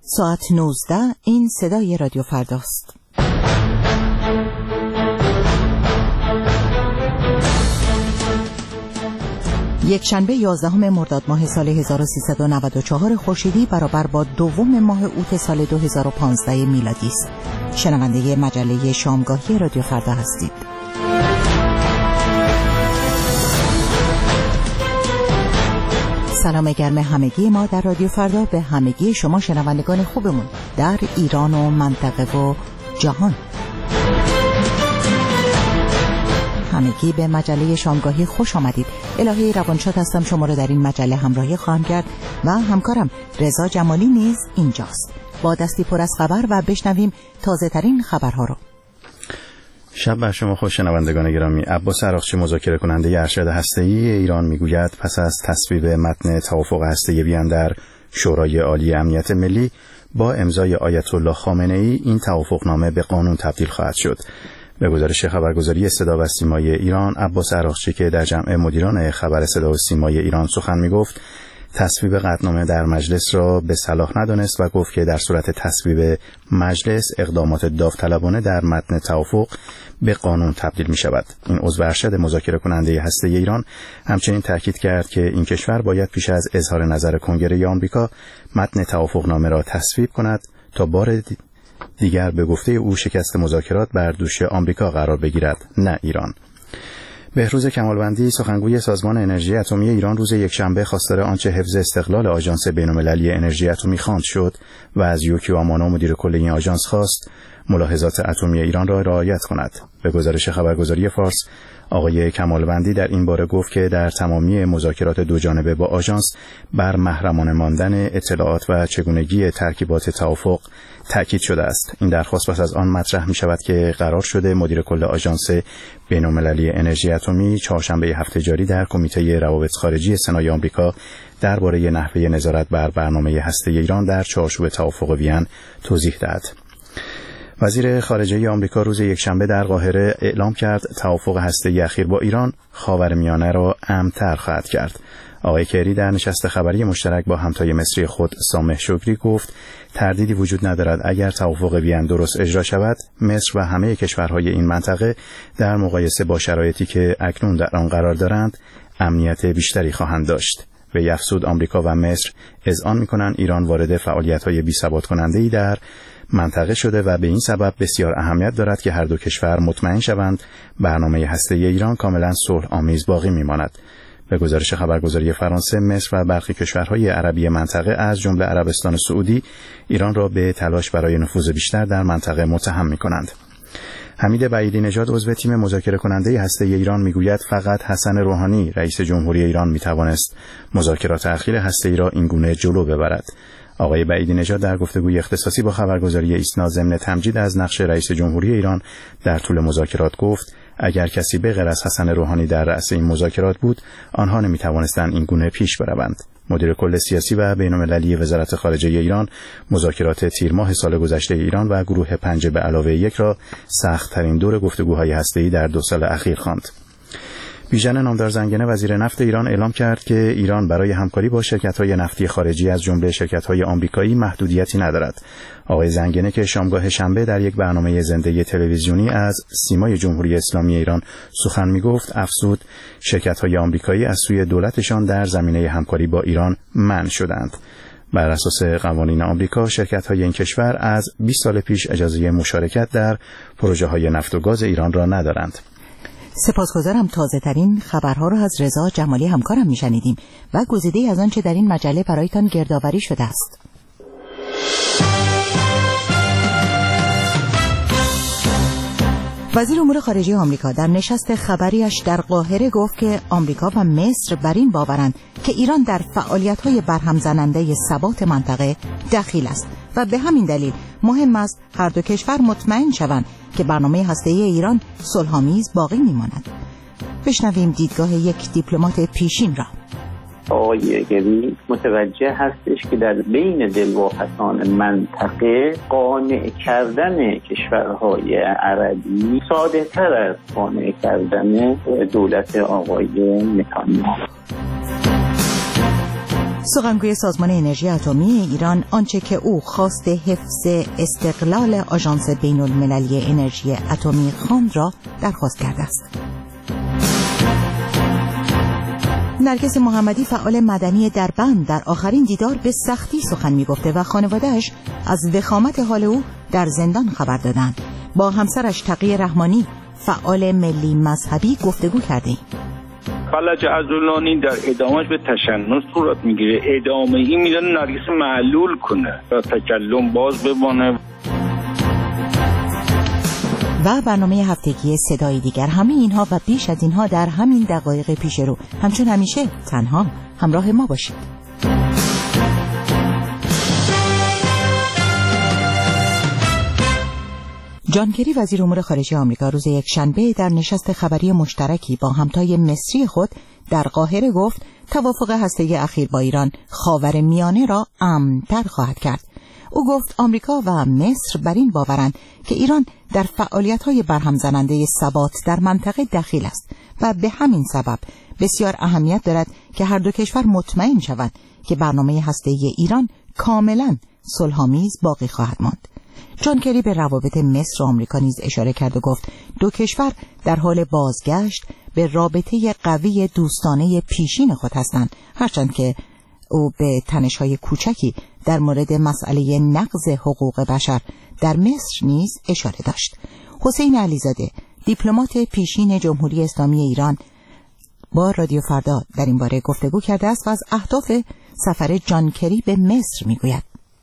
ساعت 19. این صدای رادیو فرداست. یک شنبه 11 مرداد ماه سال 1394 خورشیدی برابر با 2 ماه اوت سال 2015 میلادی است. شنونده مجله شامگاهی رادیو فردا هستید. سلام گرم همگی ما در رادیو فردا به همگی شما شنوندگان خوبمون در ایران و منطقه و جهان. همگی به مجله شامگاهی خوش آمدید. الهی روانشاد هستم، شما را در این مجله همراهی خواهم کرد و همکارم رضا جمالی نیز اینجاست. با دستی پر از خبر و بشنویم تازه ترین خبرها رو. شب بر شما خوش شنوندگان گرامی. عباس عراقچی مذاکره کننده ارشد هسته‌ای ایران میگوید پس از تصویب متن توافق هسته‌ای در شورای عالی امنیت ملی با امضای آیت الله خامنه‌ای این توافقنامه به قانون تبدیل خواهد شد. به گزارش خبرگزاری صدا و سیمای ایران، عباس عراقچی که در جمع مدیران خبر صدا و سیمای ایران سخن میگفت، تصویب قطعنامه در مجلس را به صلاح ندانست و گفت که در صورت تصویب مجلس اقدامات داوطلبانه در متن توافق به قانون تبدیل می شود. این عضو ارشد مذاکره کننده هسته‌ای ایران همچنین تاکید کرد که این کشور باید پیش از اظهار نظر کنگره آمریکا متن توافقنامه را تصویب کند تا بار دیگر به گفته او شکست مذاکرات بر دوش آمریکا قرار بگیرد، نه ایران. بهروز کمالوندی سخنگوی سازمان انرژی اتمی ایران روز یکشنبه خواستار آنچه حفظ استقلال آژانس بین‌المللی انرژی اتمی خواند شد و از یوکیو آمانو مدیر کل این آژانس خواست ملاحظات اتمی ایران را رعایت کند. به گزارش خبرگزاری فارس، آقای کمالوندی در این باره گفت که در تمامی مذاکرات دو جانبه با آژانس بر محرمانه ماندن اطلاعات و چگونگی ترکیبات توافق تأکید شده است. این درخواست پس از آن مطرح می شود که قرار شده مدیر کل آژانس بین‌المللی انرژی اتمی چهارشنبه هفته جاری در کمیته روابط خارجی سنای آمریکا درباره نحوه نظارت بر برنامه هسته‌ای ایران در چارچوب توافق وین توضیح دهد. وزیر خارجه آمریکا روز یکشنبه در قاهره اعلام کرد توافق هسته‌ای اخیر با ایران خاورمیانه را امن‌تر خواهد کرد. آقای کری در نشست خبری مشترک با همتای مصری خود سامح شکری گفت تردیدی وجود ندارد اگر توافق وین درست اجرا شود، مصر و همه کشورهای این منطقه در مقایسه با شرایطی که اکنون در آن قرار دارند امنیت بیشتری خواهند داشت. و افزود آمریکا و مصر اذعان می‌کنند ایران وارد فعالیت‌های بی‌ثبات کننده‌ای در منطقه شده و به این سبب بسیار اهمیت دارد که هر دو کشور مطمئن شوند برنامه هسته‌ای ایران کاملا صلح آمیز باقی می‌ماند. به گزارش خبرگزاری فرانسه، مصر و برخی کشورهای عربی منطقه از جمله عربستان سعودی ایران را به تلاش برای نفوذ بیشتر در منطقه متهم می‌کنند. حمید بعیدی نژاد عضو تیم مذاکره کننده هسته‌ای ایران میگوید فقط حسن روحانی رئیس جمهوری ایران میتوانست مذاکرات اخیر هسته‌ای را اینگونه جلو ببرد. آقای بعیدی نژاد در گفتگوی اختصاصی با خبرگزاری ایسنا ضمن تمجید از نقش رئیس جمهوری ایران در طول مذاکرات گفت اگر کسی به غیر از حسن روحانی در رأس این مذاکرات بود، آنها نمیتوانستند اینگونه پیش بروند. مدیر کل سیاسی و بین‌المللی وزارت خارجه ایران مذاکرات تیر ماه سال گذشته ایران و گروه 5 به علاوه 1 را سخت‌ترین دور گفتگوهای هسته‌ای در 2 سال اخیر خواند. بیژن نامدار زنگنه وزیر نفت ایران اعلام کرد که ایران برای همکاری با شرکت‌های نفتی خارجی از جمله شرکت‌های آمریکایی محدودیتی ندارد. آقای زنگنه که شامگاه شنبه در یک برنامه زنده تلویزیونی از سیمای جمهوری اسلامی ایران سخن می‌گفت، افزود شرکت‌های آمریکایی از سوی دولتشان در زمینه همکاری با ایران منع شدند. بر اساس قوانین آمریکا شرکت‌های این کشور از 20 سال پیش اجازه مشارکت در پروژه‌های نفت و گاز ایران را ندارند. سپاسگزارم. تازه ترین خبرها را از رضا جمالی همکارم میشنیدیم و گزیده‌ای از آنچه در این مجله برایتان گردآوری شده است. وزیر امور خارجه آمریکا در نشست خبریش در قاهره گفت که آمریکا و مصر بر این باورند که ایران در فعالیت‌های برهم زننده ثبات منطقه دخیل است و به همین دلیل مهم است هر دو کشور مطمئن شوند که برنامه هسته‌ای ایران صلح‌آمیز باقی می‌ماند. بشنویم دیدگاه یک دیپلمات پیشین را. آقای گری متوجه هستش که در بین دلواپسان منطقه قانع کردن کشورهای عربی ساده تر از قانع کردن دولت آقای نتانیاهو. سخنگوی سازمان انرژی اتمی ایران آنچه که او خواست حفظ استقلال آژانس بین‌المللی انرژی اتمی خواند را درخواست کرده است. نرگس محمدی فعال مدنی دربند در آخرین دیدار به سختی سخن می‌گفته و خانواده‌اش از وخامت حال او در زندان خبر دادند. با همسرش تقی رحمانی فعال ملی مذهبی گفتگو کردیم. فلج عضلانی در ادامهش به تشنج صورت میگیره. ادامه ای میدن نرگس معلول کنه و تکلم باز بمانه. و برنامه هفتگی صدای دیگر، همه اینها و بیش از اینها در همین دقایق پیش رو. همچون همیشه تنها همراه ما باشید. جان کری وزیر امور خارجه آمریکا روز یکشنبه در نشست خبری مشترکی با همتای مصری خود در قاهره گفت توافق هسته‌ای اخیر با ایران خاورمیانه را امن‌تر خواهد کرد. او گفت آمریکا و مصر بر این باورند که ایران در فعالیت‌های برهم زننده ثبات در منطقه دخیل است و به همین سبب بسیار اهمیت دارد که هر دو کشور مطمئن شوند که برنامه هسته‌ای ایران کاملاً صلح‌آمیز باقی خواهد ماند. جان کری به روابط مصر و آمریکا نیز اشاره کرد و گفت دو کشور در حال بازگشت به رابطه قوی دوستانه پیشین خود هستند، هرچند که او به تنش‌های کوچکی در مورد مسئله نقض حقوق بشر در مصر نیز اشاره داشت. حسین علیزاده، دیپلمات پیشین جمهوری اسلامی ایران، با رادیو فردا در این باره گفتگو کرده است و از اهداف سفر جان کری به مصر میگوید.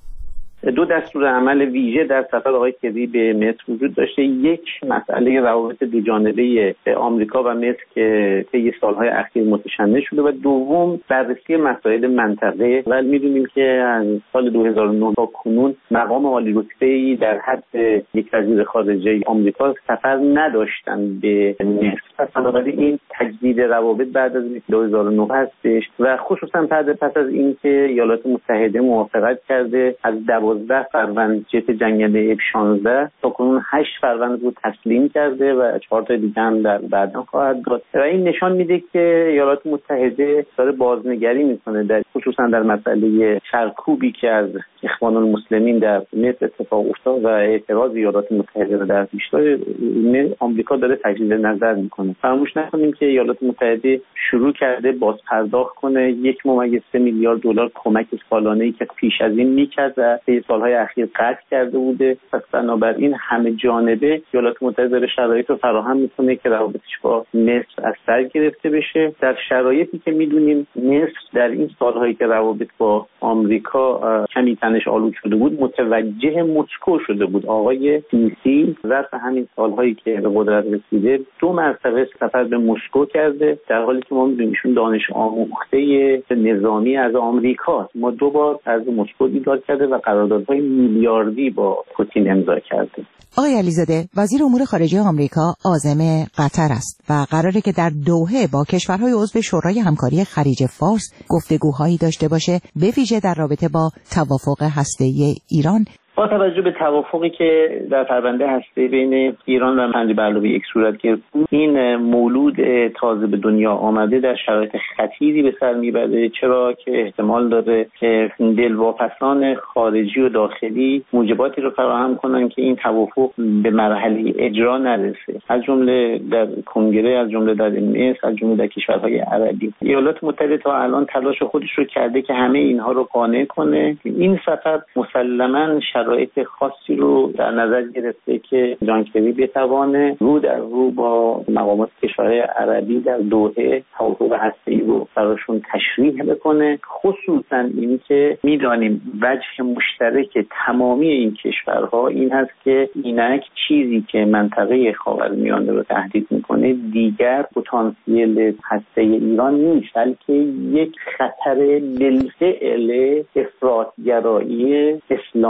دو دستور عمل ویژه در سفر آقای کری به مصر وجود داشته. یک، مسئله روابط دوجانبه آمریکا و مصر که طی سالهای اخیر متشنج شده و دوم بررسی مسائل منطقه. و میدونیم که از سال 2009 تا کنون مقام عالی رتبه‌ای در حد یک وزیر خارجه آمریکا سفر نداشتن به مصر. بنابراین این تجدید روابط بعد از 2009 هستش و خصوصا پس از اینکه ایالات متحده موافقت کرده از 12 فروند جت جنگنده F-16 تا کنون 8 فروند رو تسلیم کرده و 4 تا دیگه هم در بعدا خواهد داد و این نشان میده که ایالات متحده داره بازنگری میکنه در خصوصا در مسئله سرکوبی که از اخوان المسلمین در مصر اتفاق افتاد و اعتراض ایالات متحده رو در پیشروی آمریکا داره تجدید نظر میکنه. فراموش نکنیم که ایالات متحده شروع کرده باز پرداخت کنه 1.3 میلیارد دلار کمک سالانه‌ای که پیش از این میکرد و سالهای اخیر قطع کرده بوده. پس بنابراین همه جانبه ایالات متحده داره شرایط رو فراهم میکنه که روابطش با مصر از سر گرفته بشه. در شرایطی که میدونیم مصر در این سالهایی که روابط با آمریکا کمی تنش آلود شده بود متوجه مسکو شده بود. آقای سیسی ظرف همین سالهایی که به قدرت رسیده 2 مرتبه سفر به مسکو کرده، در حالی که ما میدونیم ایشون دانش آموخته نظامی از آمریکا. ما 2 بار از مسکو دیدار کرده و قراردادهای میلیاردی با پوتین امضا کرده. آقای علیزاده، وزیر امور خارجه آمریکا عازم قطر است و قراره که در دوحه با کشورهای عضو شورای همکاری خلیج فارس گفتگوهایی داشته باشه، به ویژه در رابطه با توافق هسته‌ای ایران. با توجه به توافقی که در پرونده هسته بین ایران و مهندی به علاوه یک صورت گرفت، این مولود تازه به دنیا آمده در شرایط خطیری به سر میبره، چرا که احتمال داره که دلواپسان خارجی و داخلی موجباتی رو فراهم کنن که این توافق به مرحله اجرا نرسه، از جمله در کنگره، از جمله در مصر، از جمله در کشورهای عربی. ایالات متحده تا الان تلاش خودش رو کرده که همه اینها رو قانع کنه. این سفر مسلماً شرایط خاصی رو در نظر گرفته که جان کری بتوانه رو در رو با مقامات کشورهای عربی در دوحه توافق هسته‌ای رو براشون تشریح بکنه. خصوصا این که میدانیم وجه مشترک تمامی این کشورها این هست که اینک چیزی که منطقه خاورمیانه رو تهدید میکنه دیگر پتانسیل هسته‌ای ایران نیست، بلکه یک خطر بالفعل افراط‌گرایی اسلامی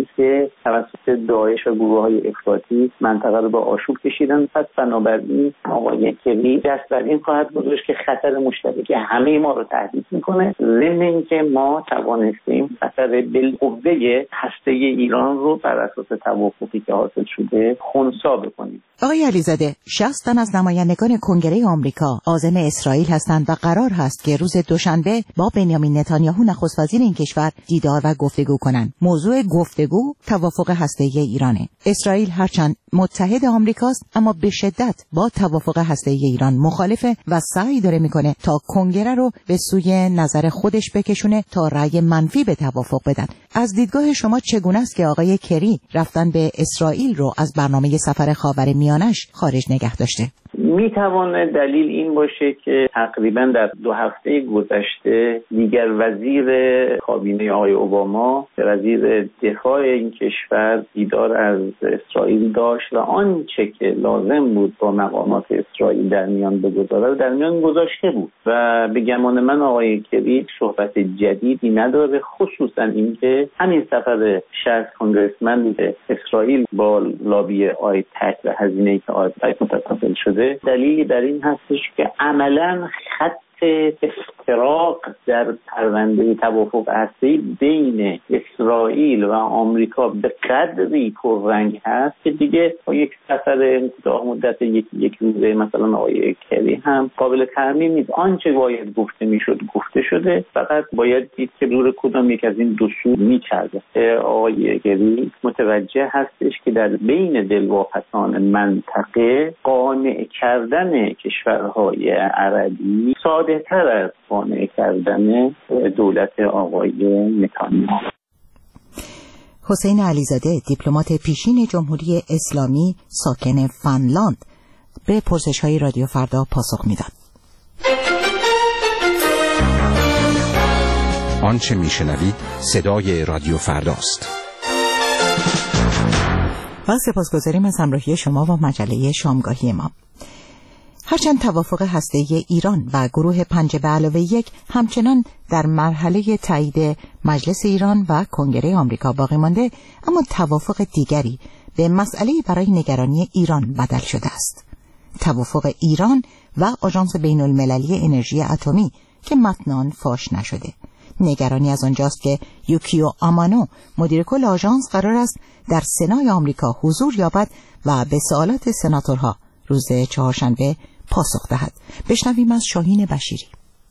است که توسط داعش و گروه‌های افراطی منطقه رو به آشوب کشیدن. پس بنابراین آقای کری دست بر این خواهد گذاشت که خطر مشترک همه ما رو تهدید میکنه، ضمن اینکه ما توانستیم خطر بالقوه هسته ایران رو بر اساس توافقی که حاصل شده خنثی بکنیم. آقای علیزاده، 60 تن از نمایندگان کنگره آمریکا عازم اسرائیل هستند و قرار هست که روز دوشنبه با بنیامین نتانیاهو نخست وزیر این کشور دیدار و گفتگو کنند. موضوع گفتگو توافق هسته‌ای ایرانه. اسرائیل هرچند متحد آمریکاست اما به شدت با توافق هسته‌ای ایران مخالفه و سعی داره میکنه تا کنگره رو به سوی نظر خودش بکشونه تا رأی منفی به توافق بدن. از دیدگاه شما چگونه است که آقای کری رفتن به اسرائیل رو از برنامه سفر خاورمیانه‌اش خارج نگه داشته؟ میتوانه دلیل این باشه که تقریبا در 2 هفته گذشته دیگر وزیر کابینه آقای اوباما، وزیر دفاع این کشور، دیدار از اسرائیل داشت و آنچه که لازم بود با مقامات اسرائیل در میان بگذاره در میان گذاشته بود و به گمان من آقای کری صحبت جدیدی نداره، خصوصا اینکه همین سفر 60 کنگرسمن اسرائیل با لابی آیپک و هزینه‌ای که آیپک متکفل شده دلیلی در این هستش که عملاً خط افتراق در پرونده توافق هسته‌ای بین اسرائیل و آمریکا به قدری پررنگ هست که دیگه با یک سفر کوتاه مدت یک روزه مثلا آقای کری هم قابل ترمیم نیست. آنچه باید گفته میشد گفته شده، فقط باید دید که دور کدام یک از این دو سو میچرده. آقای کری متوجه هستش که در بین دلواپسان منطقه قانع کردن کشورهای عربی ساده‌تر از قانع کردن دولت آقای نتانیاهو. حسین علیزاده، دیپلمات پیشین جمهوری اسلامی ساکن فنلاند، به پرسش‌های رادیو فردا پاسخ میداد. آنچه میشنوید صدای رادیو فرداست. و سپاسگزاریم از همراهی شما و مجله شامگاهی ما. هرچند توافق هسته‌ای ایران و گروه 5+1 همچنان در مرحله تایید مجلس ایران و کنگره آمریکا باقی مانده، اما توافق دیگری به مسئله برای نگرانی ایران بدل شده است. توافق ایران و آژانس بین‌المللی انرژی اتمی که متناً فاش نشده. نگرانی از آنجاست که یوکیو آمانو، مدیر کل آژانس، قرار است در سنای آمریکا حضور یابد و به سوالات سناتورها روز چهارشنبه پاسخ دهد. بشنویم از شاهین بشیری.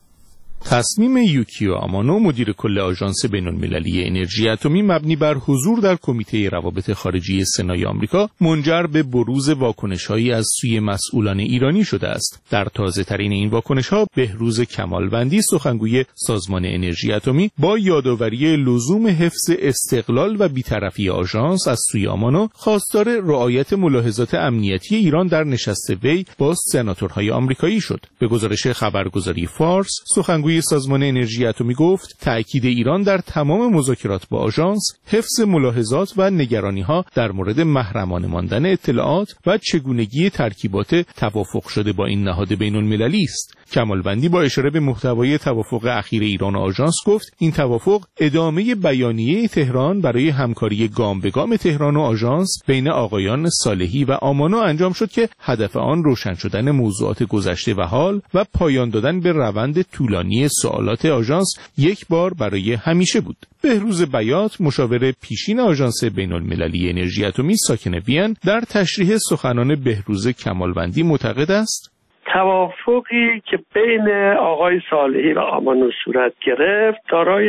تصمیم یوکیو آمانو، مدیر کل آژانس بین‌المللی انرژی اتمی، مبنی بر حضور در کمیته روابط خارجی سنای آمریکا، منجر به بروز واکنش‌هایی از سوی مسئولان ایرانی شده است. در تازه‌ترین این واکنش‌ها، بهروز کمالوندی، سخنگوی سازمان انرژی اتمی، با یادآوری لزوم حفظ استقلال و بی‌طرفی آژانس از سوی آمانو، خواستار رعایت ملاحظات امنیتی ایران در نشست وی با سناتورهای آمریکایی شد. به گزارش خبرگزاری فارس، سخنگوی سازمان انرژی اتمی گفت تأکید ایران در تمام مذاکرات با آژانس حفظ ملاحظات و نگرانی‌ها در مورد محرمانه ماندن اطلاعات و چگونگی ترکیبات توافق شده با این نهاد بین‌المللی است. کمالوندی با اشاره به محتوای توافق اخیر ایران و آژانس گفت این توافق ادامه بیانیه تهران برای همکاری گام به گام تهران و آژانس بین آقایان صالحی و آمانو انجام شد که هدف آن روشن شدن موضوعات گذشته و حال و پایان دادن به روند طولانی سوالات آژانس یک بار برای همیشه بود. بهروز بیات، مشاور پیشین آژانس بین‌المللی انرژی اتمی ساکن وین، در تشریح سخنان بهروز کمالوندی معتقد است توافقی که بین آقای صالحی و آمانو صورت گرفت دارای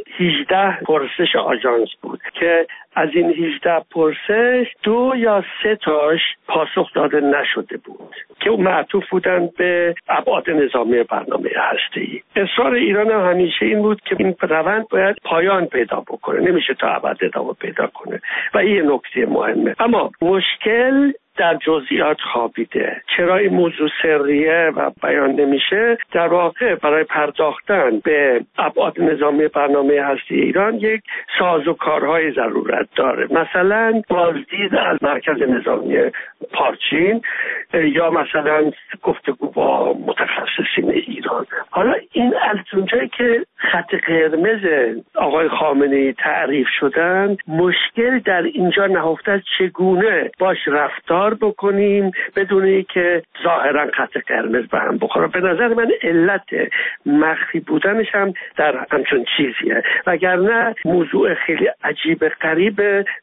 18 پرسش آژانس بود که از این 18 پرسش 2 یا 3 تاش پاسخ داده نشده بود که معطوف بودن به ابعاد نظامی برنامه هسته‌ای. اصرار ایران هم همیشه این بود که این روند باید پایان پیدا بکنه، نمیشه تا ابد ادامه پیدا کنه و این نکته مهمه. اما مشکل در جزئیات خوابیده. چرا این موضوع سریه و بیان نمیشه؟ در واقع برای پرداختن به ابعاد نظامی برنامه هسته ایران یک سازوکارهای ضرورت داره. مثلا بازدید از مرکز نظامی پارچین یا مثلا گفتگو با متخصصین ایران. حالا این از اونجایی که خط قرمز آقای خامنه‌ای تعریف شدن، مشکل در اینجا نهفته است چگونه باش رفتار بکنیم بدون اینکه ظاهرا خط قرمز به هم بخوره. به نظر من علت مخفی بودنش هم در همچون چیزیه، وگرنه موضوع خیلی عجیب غریب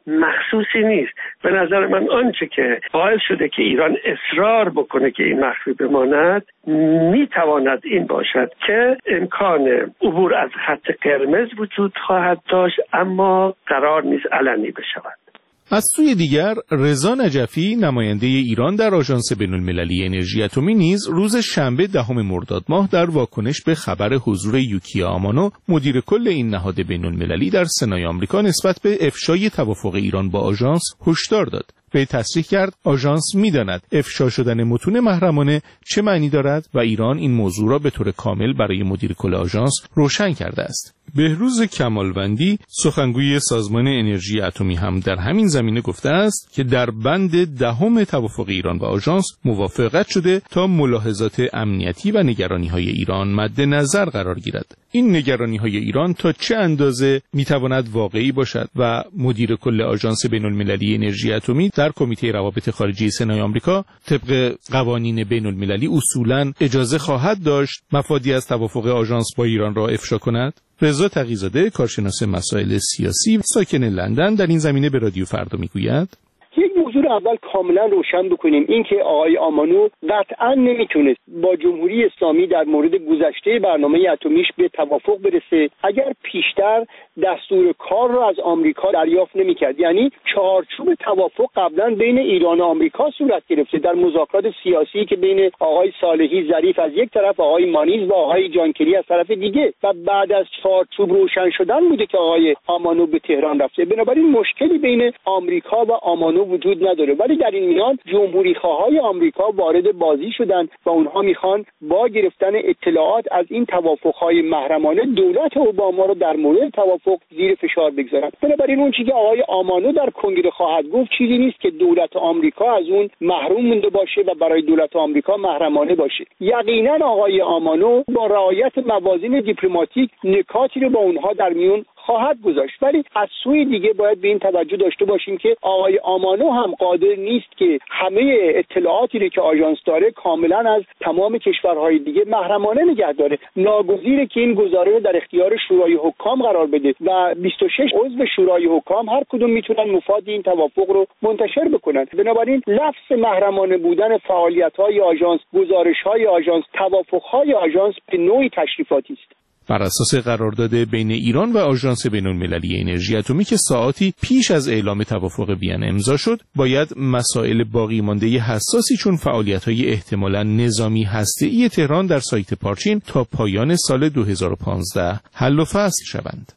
مخصوصی نیست. به نظر من آنچه که باعث شده که ایران اصرار بکنه که این مخفی بماند میتواند این باشد که امکان عبور از خط قرمز وجود خواهد داشت، اما قرار نیست علنی بشود. از سوی دیگر رضا نجفی نماینده ایران در آژانس بین‌المللی انرژی اتمی نیز روز شنبه 10 مرداد ماه در واکنش به خبر حضور یوکیا آمانو مدیر کل این نهاد بین‌المللی در سنای آمریکا نسبت به افشای توافق ایران با آژانس هشدار داد. وی تصریح کرد آژانس می‌داند افشا شدن متون محرمانه چه معنی دارد و ایران این موضوع را به طور کامل برای مدیر کل آژانس روشن کرده است. بهروز کمالوندی سخنگوی سازمان انرژی اتمی هم در همین زمینه گفته است که در بند 10 توافق ایران و آژانس موافقت شده تا ملاحظات امنیتی و نگرانی‌های ایران مد نظر قرار گیرد. این نگرانی‌های ایران تا چه اندازه می‌تواند واقعی باشد و مدیر کل آژانس بین‌المللی انرژی اتمی در کمیته روابط خارجی سنای آمریکا طبق قوانین بین‌المللی اصولاً اجازه خواهد داشت مفادی از توافق آژانس با ایران را افشا کند؟ رضا تقی‌زاده کارشناس مسائل سیاسی ساکن لندن در این زمینه به رادیو فردا میگوید: یک موضوع رو اول کاملا روشن بکنیم، این که آقای آمانو قطعا نمیتونست با جمهوری اسلامی در مورد گذشته برنامه اتمیش به توافق برسه اگر پیشتر دستور کار رو از آمریکا دریافت نمیکرد. یعنی چارچوب توافق قبلا بین ایران و آمریکا صورت گرفته در مذاکرات سیاسی که بین آقای صالحی ظریف از یک طرف، آقای مانیز و آقای جانکری از طرف دیگه، و بعد از چارچوب روشن شدن بوده که آقای آمانو به تهران رفته. بنابراین مشکلی بین آمریکا و آمانو وجود نداره، ولی در این میان جمهوری خواهای آمریکا وارد بازی شدن و اونها میخوان با گرفتن اطلاعات از این توافقهای محرمانه دولت اوباما رو در مورد توافق زیر فشار بگذارن. بنابراین اون چیزی که آقای آمانو در کنگره خواهد گفت چیزی نیست که دولت آمریکا از اون محروم مونده باشه و برای دولت آمریکا محرمانه باشه. یقینا آقای آمانو با رعایت موازین دیپلماتیک نکاتی رو با اونها در میون خواهد گذاشت، ولی از سوی دیگه باید به این توجه داشته باشیم که آقای آمانو هم قادر نیست که همه اطلاعاتی رو که آژانس داره کاملا از تمام کشورهای دیگه محرمانه نگه داره. ناگزیره که این گزاره رو در اختیار شورای حکام قرار بده و 26 عضو شورای حکام هر کدوم میتونن مفاد این توافق رو منتشر بکنن. بنابراین لفظ محرمانه بودن فعالیت‌های آژانس، گزارش‌های آژانس، توافق‌های آژانس به نوعی تشریفاتی است. بر اساس قرارداد بین ایران و آژانس بین‌المللی انرژی اتمی که ساعاتی پیش از اعلام توافق وین امضا شد، باید مسائل باقی مانده حساسی چون فعالیت‌های احتمالاً نظامی هسته‌ای تهران در سایت پارچین تا پایان سال 2015 حل و فصل شوند.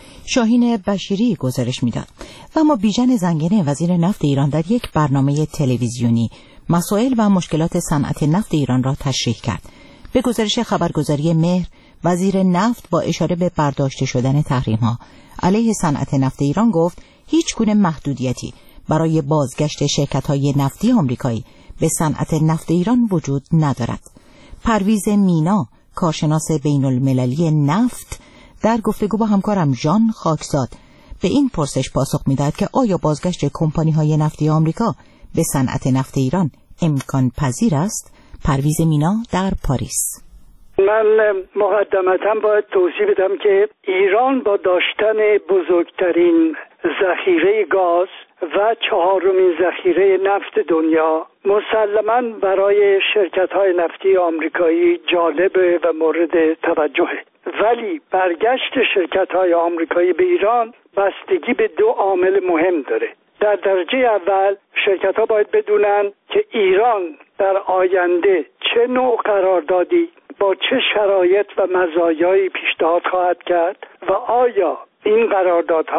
شاهین بشیری گزارش میداد. و اما بیژن زنگنه وزیر نفت ایران در یک برنامه تلویزیونی مسائل و مشکلات صنعت نفت ایران را تشریح کرد. به گزارش خبرگزاری مهر، وزیر نفت با اشاره به برداشته شدن تحریم‌ها علیه صنعت نفت ایران گفت هیچ گونه محدودیتی برای بازگشت شرکت‌های نفتی آمریکایی به صنعت نفت ایران وجود ندارد. پرویز مینا، کارشناس بین‌المللی نفت، در گفتگو با همکارم ژان خاکزاد به این پرسش پاسخ می‌دهد که آیا بازگشت کمپانی‌های نفتی آمریکا به صنعت نفت ایران امکان پذیر است؟ پرویز مینا در پاریس. من مقدمتاً باید توضیح بدم که ایران با داشتن بزرگترین ذخیره گاز و 4مین ذخیره نفت دنیا مسلماً برای شرکت‌های نفتی آمریکایی جالبه و مورد توجهه، ولی برگشت شرکت‌های آمریکایی به ایران بستگی به 2 عامل مهم داره. در درجه اول شرکت‌ها باید بدونن که ایران در آینده چه نوع قراردادی با چه شرایط و مزایایی پیشنهاد خواهد کرد و آیا این قراردادها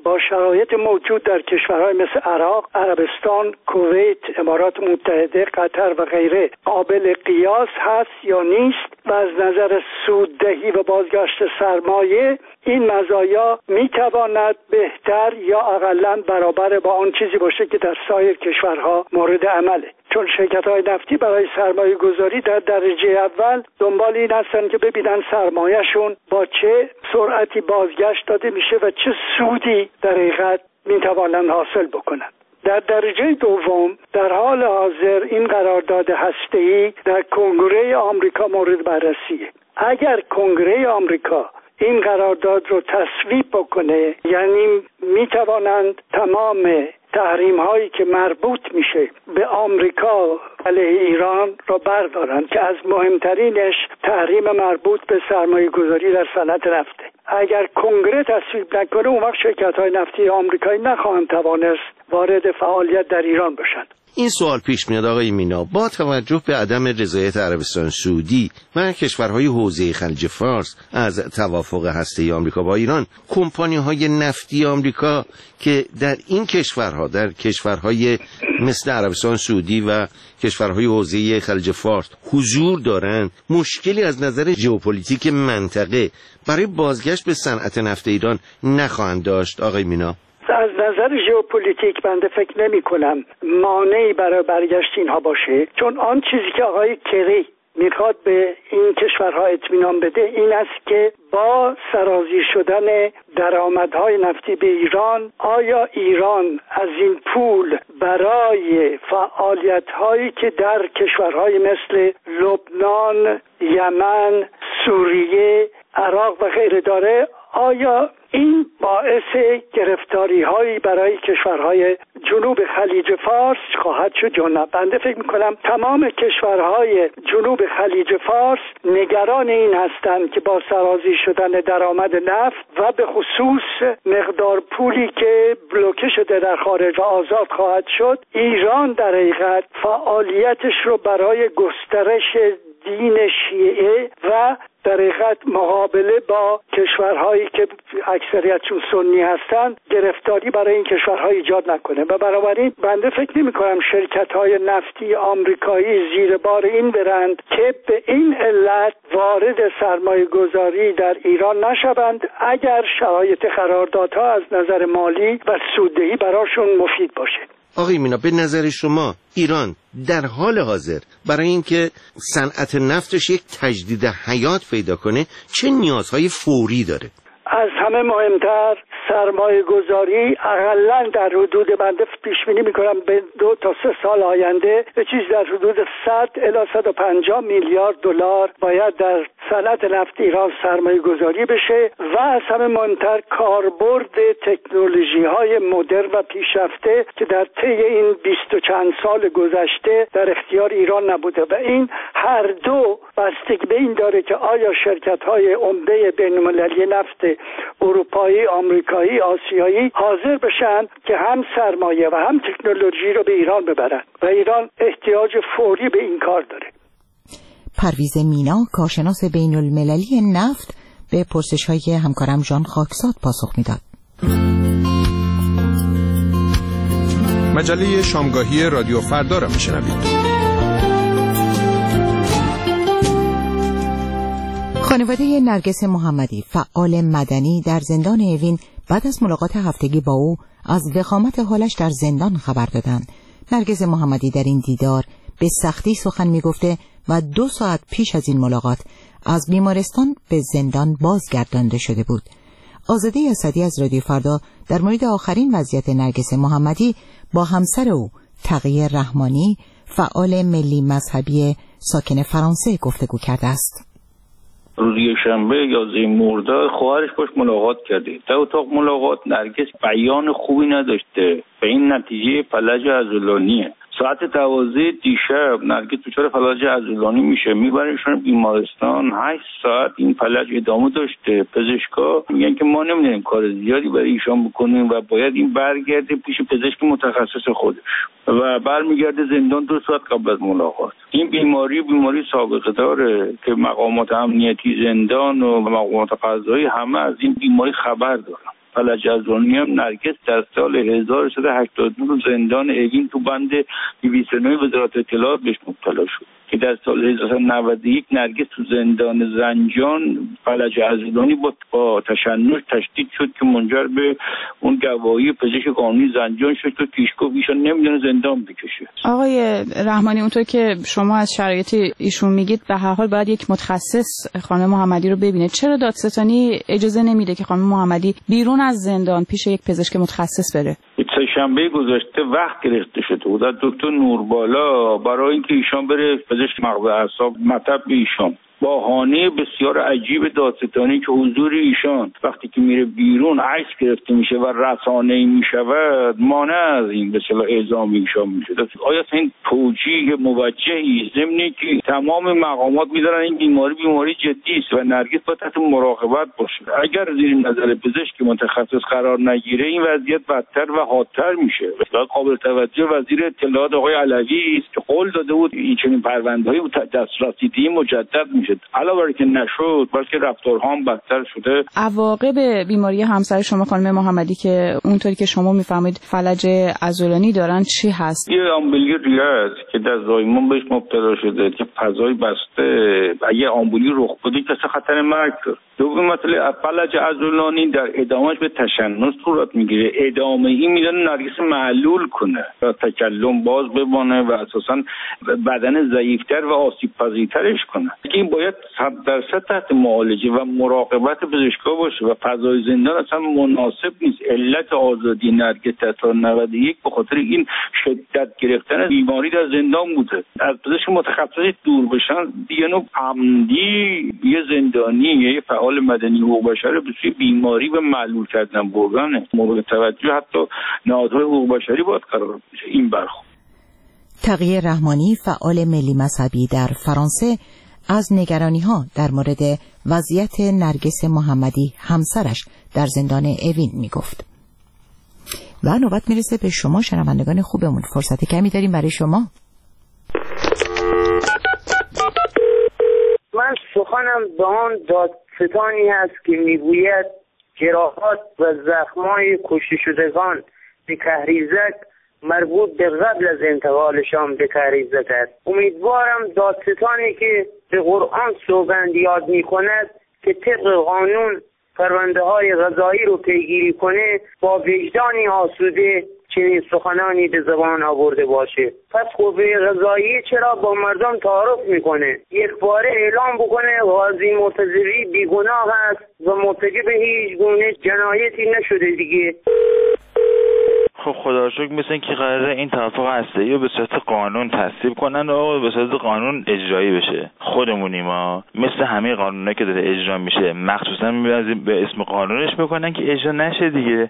با شرایط موجود در کشورهای مثل عراق، عربستان، کویت، امارات متحده، قطر و غیره قابل قیاس هست یا نیست و از نظر سوددهی و بازگشت سرمایه این مزایا میتواند بهتر یا اقلاً برابر با آن چیزی باشه که در سایر کشورها مورد عمله. چون شرکت‌های نفتی برای سرمایه گذاری در درجه اول دنبال این هستن که ببینن سرمایه‌شون با چه سرعتی بازگشت داده میشه و چه سودی در حقیقت میتوانن حاصل بکنن. در درجه دوم در حال حاضر این قرارداد هسته‌ای در کنگره آمریکا مورد بررسیه. اگر کنگره آمریکا این قرارداد رو تصویب بکنه، یعنی میتوانند تمام تحریم هایی که مربوط میشه به آمریکا علیه ایران را بردارن که از مهمترینش تحریم مربوط به سرمایه گذاری در صنعت نفته. اگر کنگره تصویب نکنه اون وقت شرکت های نفتی آمریکایی نخواهند توانست وارد فعالیت در ایران بشن. این سوال پیش میاد آقای مینا، با توجه به عدم رضایت عربستان سعودی و کشورهای حوزه خلیج فارس از توافق هسته‌ای آمریکا با ایران، کمپانی‌های نفتی آمریکا که در این کشورها، در کشورهای مثل عربستان سعودی و کشورهای حوزه خلیج فارس حضور دارند، مشکلی از نظر ژئوپلیتیک منطقه برای بازگشت به صنعت نفت ایران نخواهند داشت آقای مینا؟ از نظر ژئوپلیتیک بنده فکر نمی کنم مانعی برای برگشت اینها باشه، چون آن چیزی که آقای کری میخواد به این کشورها اطمینان بده این است که با سرازیر شدن درآمدهای نفتی به ایران، آیا ایران از این پول برای فعالیت‌هایی که در کشورهای مثل لبنان، یمن، سوریه، عراق و غیره داره، آیا این باعث گرفتاری هایی برای کشورهای جنوب خلیج فارس خواهد شد یا نه؟ بنده فکر میکنم تمام کشورهای جنوب خلیج فارس نگران این هستند که با سرازیر شدن درآمد نفت و به خصوص مقدار پولی که بلوکه شده در خارج و آزاد خواهد شد، ایران در حقیقت فعالیتش رو برای گسترش دین شیعه و در حقیقت مقابله با کشورهایی که اکثریتشون سنی هستند گرفتاری برای این کشورها ایجاد نکنه و بنابراین بنده فکر نمی کنم شرکت‌های نفتی آمریکایی زیر بار این برند که به این علت وارد سرمایه گذاری در ایران نشوند اگر شرایط قراردادها از نظر مالی و سوددهی براشون مفید باشه. آقای مینا، به نظر شما ایران در حال حاضر برای اینکه صنعت نفتش یک تجدید حیات پیدا کنه چه نیازهای فوری داره؟ از همه مهمتر سرمایه گذاری اقلا در حدود بنده پیش بینی میکنم به 2 تا 3 سال آینده به چیز در حدود 100 الی 150 میلیارد دلار باید در صنعت نفت ایران سرمایه گذاری بشه و از همه مهمتر کاربرد تکنولوژی های مدرن و پیشرفته که در طی این 20 و چند سال گذشته در اختیار ایران نبوده و این هر دو بستگی به این داره که آیا شرکت های عمده بین‌المللی نفت اروپایی، آمریکایی، آسیایی حاضر بشن که هم سرمایه و هم تکنولوژی رو به ایران ببرن و ایران احتیاج فوری به این کار داره. پرویز مینا، کارشناس بین‌المللی نفت، به پرسش‌های همکارم ژان خاکساد پاسخ میداد. مجله شامگاهی رادیو فردا را میشنوید. خانواده نرگس محمدی، فعال مدنی در زندان اوین، بعد از ملاقات هفتگی با او از وخامت حالش در زندان خبر دادند. نرگس محمدی در این دیدار به سختی سخن میگفته و 2 ساعت پیش از این ملاقات از بیمارستان به زندان بازگردانده شده بود. آزاده اسدی از رادیو فردا در مورد آخرین وضعیت نرگس محمدی با همسر او تقی رحمانی، فعال ملی مذهبی ساکن فرانسه گفتگو کرده است. روز شنبه 11 مرداد خواهرش باش ملاقات کرده. در اتاق ملاقات نرگس بیان خوبی نداشته. به این نتیجه فلج عضلانیه. ساعت 12 دیشب نرگس دچار فلج عضلانی میشه، میبرنشون بیمارستان. 8 ساعت این فلج ادامه داشته. پزشکا میگن که ما نمیدونیم کار زیادی برای ایشان بکنیم و باید این برگرده پیش پزشک متخصص خودش و برمیگرده زندان 2 ساعت قبل از ملاقات. این بیماری سابقه داره که مقامات امنیتی زندان و مقامات قضایی همه از این بیماری خبر دارن. فلج عضلانی هم نرگس در سال 1382 زندان اوین تو بند 209 وزارت اطلاعات بهش مبتلا شد که در سال 1991 نرگس تو زندان زنجان فلج عضلانی با تشنج تشدید شد که منجر به اون گواهی پزشک قانونی زنجان شد که پیشگفت ایشون نمیدونه زندان بکشه. آقای رحمانی، اونطور که شما از شرایط ایشون میگید به هر حال باید یک متخصص خانم محمدی رو ببینه. چرا دادستانی اجازه نمیده که خانم محمدی بیرون از زندان پیش یک پزشک متخصص بره؟ سه‌شنبه گذشته وقت گرفته شده بود از دکتر نوربالا برای اینکه ایشان بره پزشک مغز اعصاب مطب ایشان. بهانه بسیار عجیب دادستانی که حضور ایشان وقتی که میره بیرون عکس گرفته میشه و رسانه‌ای میشود مانع از این به اصطلاح اعزام ایشان میشه. آیا این توجیه موجهی ضمن که تمام مقامات میدارن این بیماری جدی است و نرگس باید تحت مراقبت باشه؟ اگر زیر نظر پزشک متخصص قرار نگیره این وضعیت بدتر و حادتر میشه. بسیار قابل توجه وزیر اطلاعات آقای علوی است که قول داده بود این چنین پرونده‌ای دسترسی مجدد میشه. علاوه بر که نشد بلکه رفتارها هم بدتر شده. عواقب بیماری همسر شما خانم محمدی که اونطوری که شما میفهمید فلج عضلانی دارن چی هست؟ یه آمبولی ریه که در زایمان بهش مبتلا شده که فضای بسته اگه آمبولی رخ بده کسی خطر مرگ داره. دوم مسئله فلج عضلانی در ادامهش به تشنج صورت میگیره. ادامه این میدونه نرگس معلول کنه و تکلم باز بمانه و اساسا بدن ضعیفتر و آسیب پذیرترش کنه. این باید 100% تحت معالجه و مراقبت پزشکا باشه و فضای زندان اصلا مناسب نیست. علت آزادی نرگس در سال 91 به خاطر این شدت گرفتن بیماری در زندان بوده. از پزشک متخصص دور بشن دیگه نوع عمدی یه زندانی یه فعال مدنی حقوق بشر به سوی بیماری و معلول کردن بردن مورد توجه حتی نهادهای حقوق بشری باید قرار بشه این برخورد. تقی رحمانی فعال ملی مذهبی در فرانسه از نگرانی‌ها در مورد وضعیت نرگس محمدی همسرش در زندان اوین میگفت. و نوبت میرسه به شما شنوندگان خوبمون. فرصت کمی داریم برای شما. من سخنم به آن دادستانی هست که میگوید جراحات و زخمای کشته شدگان به کهریزک مربوط به قبل از انتقالشان به کهریزک است. امیدوارم دادستانی که به قرآن سوگند یاد می کند که طبق قانون پرونده های قضایی رو پیگیری کنه با وجدانی آسوده چنین سخنانی به زبان آورده باشه. پس قوه قضاییه چرا با مردم تعارف میکنه؟ یک باره اعلام بکنه قاضی مرتضوی بیگناه است و مرتکب هیچ گونه جنایتی نشده دیگه. خب خدا رو شکر مثل اینکه قراره این توافق هسته‌ای رو به صورت قانون تصویب کنن و به صورت قانون اجرایی بشه. خودمونیم ما مثل همه قانونایی که داره اجرا میشه مخصوصا می‌بینیم به اسم قانونش بکنن که اجرا نشه دیگه.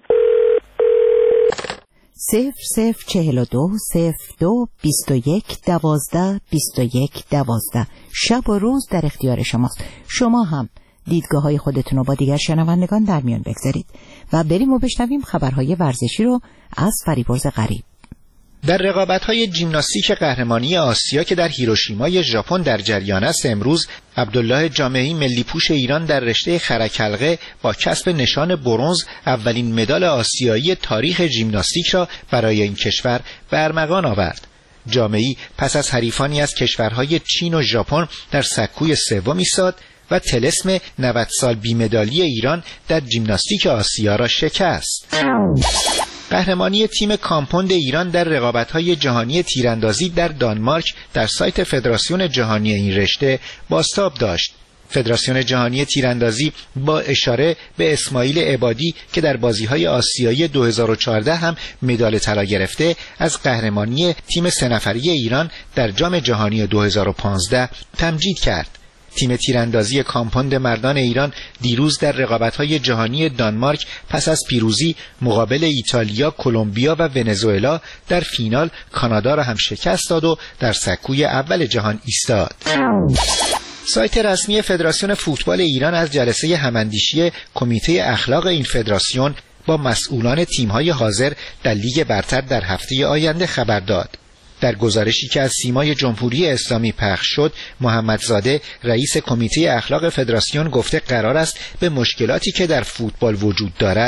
0042 02 21 12 21 12 شب و روز در اختیار شماست. شما هم دیدگاه‌های خودتون رو با دیگر شنوندگان در میان بگذارید و بریم و بشنویم خبرهای ورزشی رو از فریبرز غریب. در رقابت‌های ژیمناستیک قهرمانی آسیا که در هیروشیمای ژاپن در جریان است، امروز عبدالله جامعی ملی پوش ایران در رشته خرک حلقه با کسب نشان برنز اولین مدال آسیایی تاریخ ژیمناستیک را برای این کشور به ارمغان آورد. جامعی پس از حریفانی از کشورهای چین و ژاپن در سکوی سوم ایستاد و طلسم 90 سال بی‌مدالی ایران در ژیمناستیک آسیا را شکست. قهرمانی تیم کامپوند ایران در رقابت‌های جهانی تیراندازی در دانمارک در سایت فدراسیون جهانی این رشته بازتاب داشت. فدراسیون جهانی تیراندازی با اشاره به اسماعیل عبادی که در بازی‌های آسیایی 2014 هم مدال طلا گرفته، از قهرمانی تیم 3 نفری ایران در جام جهانی 2015 تمجید کرد. تیم تیراندازی کامپوند مردان ایران دیروز در رقابت‌های جهانی دانمارک پس از پیروزی مقابل ایتالیا، کلمبیا و ونزوئلا در فینال کانادا را هم شکست داد و در سکوی اول جهان ایستاد. سایت رسمی فدراسیون فوتبال ایران از جلسه هماندیشی کمیته اخلاق این فدراسیون با مسئولان تیم‌های حاضر در لیگ برتر در هفته آینده خبر داد. در گزارشی که از سیمای جمهوری اسلامی پخش شد، محمدزاده رئیس کمیته اخلاق فدراسیون گفته قرار است به مشکلاتی که در فوتبال وجود دارد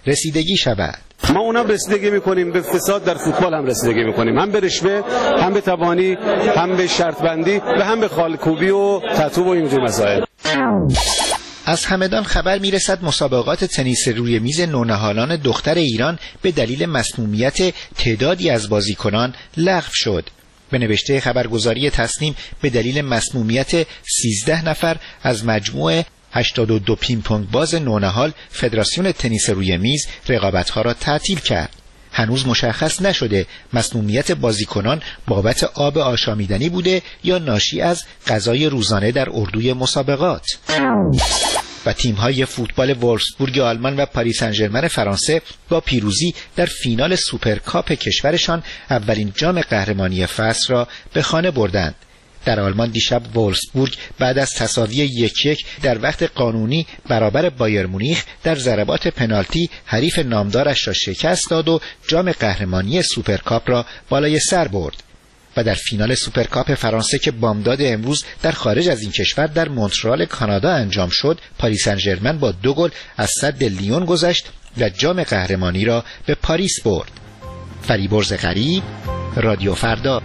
رسیدگی شود. ما اونم رسیدگی میکنیم، به فساد در فوتبال هم رسیدگی میکنیم، هم به رشوه، هم به تبانی، هم به شرط بندی و هم به خالکوبی و تتو و اینجور مسائل. از همدان خبر میرسد مسابقات تنیس روی میز نونهالان دختر ایران به دلیل مسمومیت تعدادی از بازیکنان لغو شد. به نوشته خبرگزاری تصنیم به دلیل مسمومیت 13 نفر از مجموع 82 پینگ پونگ باز نونهال فدراسیون تنیس روی میز رقابت‌ها را تعطیل کرد. هنوز مشخص نشده مسمومیت بازیکنان بابت آب آشامیدنی بوده یا ناشی از غذای روزانه در اردوی مسابقات. و تیم‌های فوتبال وولفسبورگ آلمان و پاریس سن ژرمن فرانسه با پیروزی در فینال سوپرکاپ کشورشان اولین جام قهرمانی فصل را به خانه بردند. در آلمان دیشب وولفسبورگ بعد از تساوی 1-1 در وقت قانونی برابر بایر مونیخ در ضربات پنالتی حریف نامدارش را شکست داد و جام قهرمانی سوپرکاپ را بالای سر برد. و در فینال سوپرکاپ فرانسه که بامداد امروز در خارج از این کشور در مونترال کانادا انجام شد، پاریس سن ژرمن با 2 گل از سد لیون گذشت و جام قهرمانی را به پاریس برد. فریبرز غریب، رادیو فردا.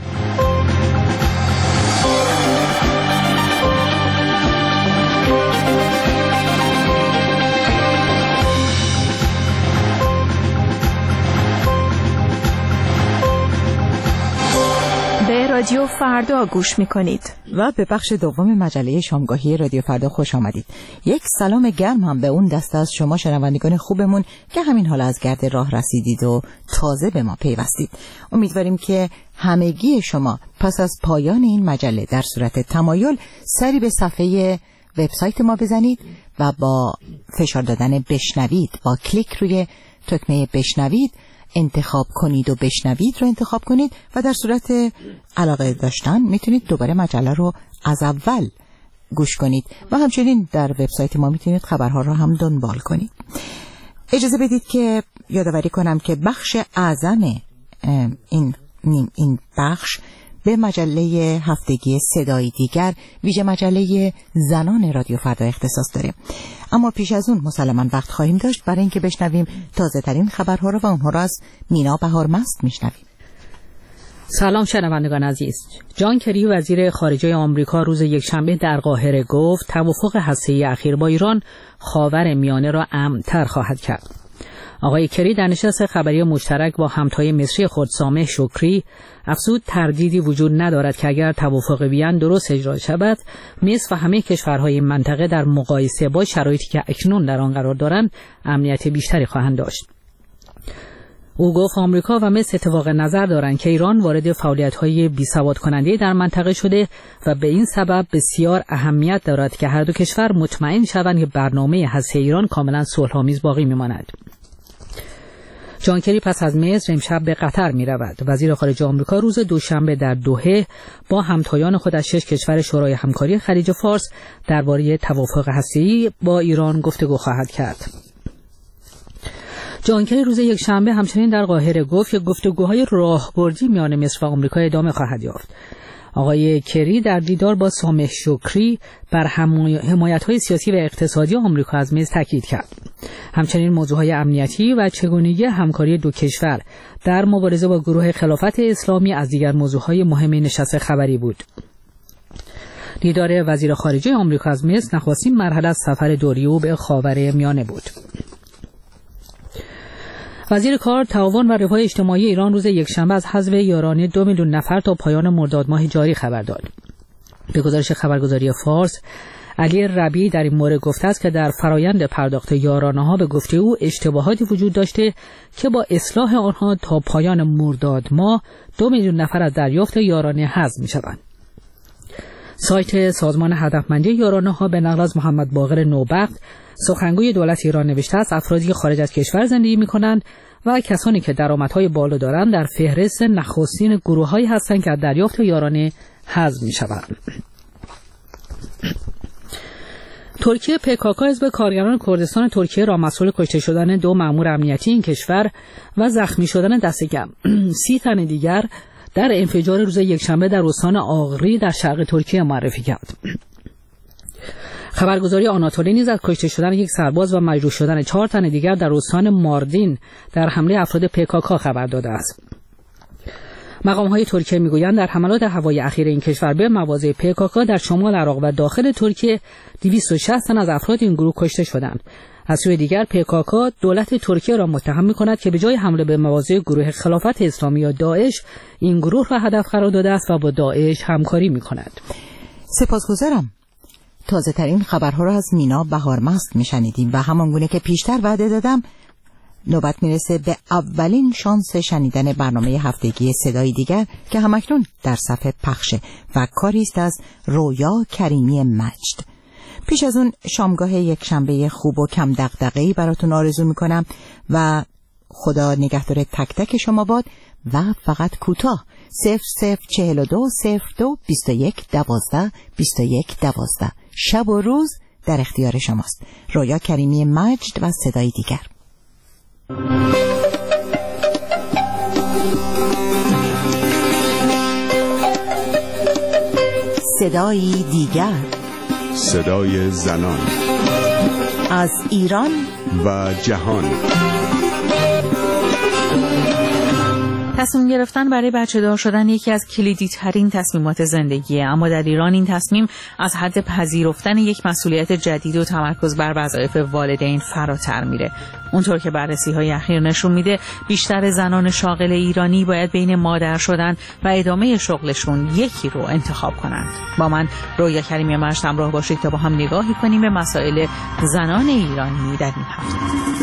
رادیو فردا گوش میکنید و به بخش دوم مجله شامگاهی رادیو فردا خوش آمدید. یک سلام گرم هم به اون دسته از شما شنوندگان خوبمون که همین حالا از گرد راه رسیدید و تازه به ما پیوستید. امیدواریم که همگی شما پس از پایان این مجله در صورت تمایل سری به صفحه وبسایت ما بزنید و با فشار دادن بشنوید، با کلیک روی تکمه بشنوید انتخاب کنید و بشنوید رو انتخاب کنید و در صورت علاقه داشتن میتونید دوباره مجله رو از اول گوش کنید و همچنین در وبسایت ما میتونید خبرها رو هم دنبال کنید. اجازه بدید که یادآوری کنم که بخش اعظم این بخش به مجله هفتگی صدای دیگر، ویژه مجله زنان رادیو فردا اختصاص داره. اما پیش از اون مسلماً وقت خواهیم داشت برای اینکه بشنویم تازه ترین خبرها رو و اونها رو از مینا بهارمست میشنویم. سلام شنوندگان عزیز. جان کری وزیر خارجه آمریکا روز یکشنبه در قاهره گفت توافق هسته‌ای اخیر با ایران خاورمیانه را امن‌تر خواهد کرد. آقای کری در نشست خبری مشترک با همتای مصری خود سامح شکری افزود تردیدی وجود ندارد که اگر توافق وین درست اجرا شود، مصر و همه کشورهای منطقه در مقایسه با شرایطی که اکنون در آن قرار دارند امنیت بیشتری خواهند داشت. او گفت آمریکا و مصر اتفاق نظر دارند که ایران وارد فعالیت‌های بی‌ثبات کننده در منطقه شده و به این سبب بسیار اهمیت دارد که هر دو کشور مطمئن شوند که برنامه هسته ایران کاملا صلح‌آمیز باقی می‌ماند. جان کری پس از مصر امشب به قطر می رود. وزیر خارجه آمریکا روز دوشنبه در دوحه با همتایان خود از 6 کشور شورای همکاری خلیج فارس درباره توافق هسته‌ای با ایران گفتگو خواهد کرد. جان کری روز یکشنبه همچنین در قاهره گفت که گفتگوهای راهبردی میان مصر و آمریکا ادامه خواهد یافت. آقای کری در دیدار با سامح شکری بر حمایت‌های سیاسی و اقتصادی آمریکا از مصر تاکید کرد. همچنین موضوعهای امنیتی و چگونگی همکاری دو کشور در مبارزه با گروه خلافت اسلامی از دیگر موضوعهای مهم نشست خبری بود. دیدار وزیر خارجه آمریکا از مصر نخستین مرحله از سفر دوری او به خاورمیانه بود. وزیر کار، تعاون و رفاه اجتماعی ایران روز یکشنبه از حذف یارانه 2 میلیون نفر تا پایان مرداد ماه جاری خبر داد. به گزارش خبرگزاری فارس، علی ربیعی در این مورد گفته است که در فرایند پرداخت یارانه‌ها به گفته او اشتباهاتی وجود داشته که با اصلاح آنها تا پایان مرداد ماه 2 میلیون نفر از دریافت یارانه حذف می‌شوند. سایت سازمان هدفمندی یارانه‌ها به نقل از محمد باقر نوبخت، سخنگوی دولت ایران نوشته است افرادی که خارج از کشور زندگی می‌کنند و کسانی که درآمدهای بالا دارند در فهرست نخستین گروه‌هایی هستند که از دریافت یارانه حذف می‌شوند. ترکیه PKK حزب کارگران کردستان ترکیه را مسئول کشته شدن 2 مأمور امنیتی این کشور و زخمی شدن دست کم 30 تن دیگر در انفجار روز یکشنبه در استان آغری در شرق ترکیه معرفی کرد. خبرگزاری آناتولی نیز از کشته شدن یک سرباز و مجروح شدن 4 تن دیگر در استان ماردین در حمله افراد PKK خبر داده است. مقام‌های ترکیه میگویند در حملات هوایی اخیر این کشور به مواضع PKK در شمال عراق و داخل ترکیه 260 تن از افراد این گروه کشته شدند. از سوی دیگر PKK دولت ترکیه را متهم می‌کند که به جای حمله به مواضع گروه خلافت اسلامی یا داعش این گروه را هدف قرار داده است و با داعش همکاری می‌کند. سپاسگزارم. تازه ترین خبرها را از مینا بهارمست میشنیدیم و همانگونه که پیشتر وعده دادم نوبت میرسه به اولین شانس شنیدن برنامه هفتگی صدای دیگر که همکنون در صفحه پخشه و کاری است از رویا کریمی مجد. پیش از اون شامگاه یک شنبه خوب و کم دغدغه‌ای براتون آرزو میکنم و خدا نگهدار تک تک شما باد و فقط کوتاه 0042 02 21 12 21 12 شب و روز در اختیار شماست. رویا کریمی مجد و صدای دیگر. صدای دیگر، صدای زنان از ایران و جهان. تصمیم گرفتن برای بچه دار شدن یکی از کلیدی ترین تصمیمات زندگیه، اما در ایران این تصمیم از حد پذیرفتن یک مسئولیت جدید و تمرکز بر وظایف والدین فراتر میره. اونطور که بررسی‌های اخیر نشون میده بیشتر زنان شاغل ایرانی باید بین مادر شدن و ادامه شغلشون یکی رو انتخاب کنند. با من رویا کریمی مجد همراه باشید تا با هم نگاهی کنیم به مسائل زنان ایرانی در این هفته.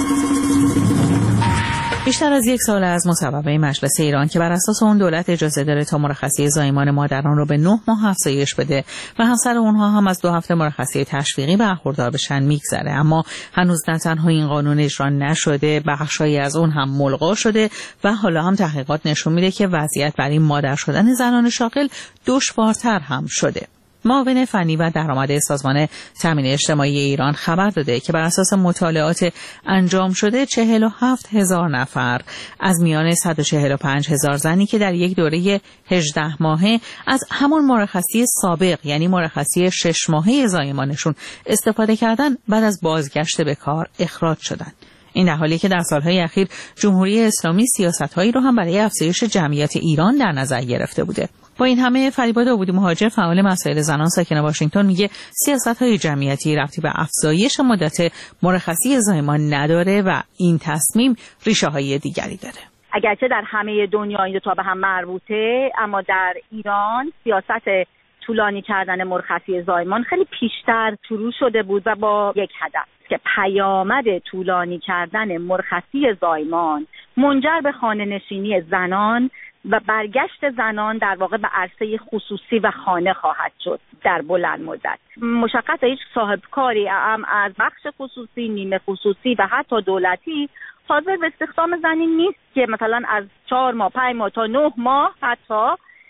بیشتر از 1 سال از مصوبه مجلس ایران که بر اساس اون دولت اجازه داره تا مرخصی زایمان مادران رو به 9 ماه افزایش بده و همسر اونها هم از 2 هفته مرخصی تشویقی برخوردار بشن میگذره، اما هنوز نه تنها این قانون اجرا نشده، بخشایی از اون هم ملغا شده و حالا هم تحقیقات نشون میده که وضعیت برای مادر شدن زنان شاغل دشوارتر هم شده. معاون فنی و درآمد سازمان تامین اجتماعی ایران خبر داده که بر اساس مطالعات انجام شده 47,000 نفر از میان 145,000 زنی که در یک دوره 18 ماهه از همون مرخصی سابق یعنی مرخصی 6 ماهه زایمانشون استفاده کردن بعد از بازگشت به کار اخراج شدند. این در حالیه که در سالهای اخیر جمهوری اسلامی سیاست‌هایی رو هم برای افزایش جمعیت ایران در نظر گرفته بوده. با این همه فریبا داوودی مهاجر فعال مسائل زنان ساکن واشنگتن میگه سیاست‌های جمعیتی ربطی به افزایش مدت مرخصی زایمان نداره و این تصمیم ریشه‌های دیگری داره. اگرچه در همه دنیا این دو تا به هم مربوطه، اما در ایران سیاست طولانی کردن مرخصی زایمان خیلی پیشتر شروع شده بود و با یک هدف که پیامد طولانی کردن مرخصی زایمان منجر به خانه‌نشینی زنان و برگشت زنان در واقع به عرصه خصوصی و خانه خواهد شد در بلند مدت. مشخصه هیچ صاحب کاری هم از بخش خصوصی، نیمه خصوصی و حتی دولتی حاضر به استخدام زنی نیست که مثلا از 4 ماه 5 ماه تا 9 ماه حتی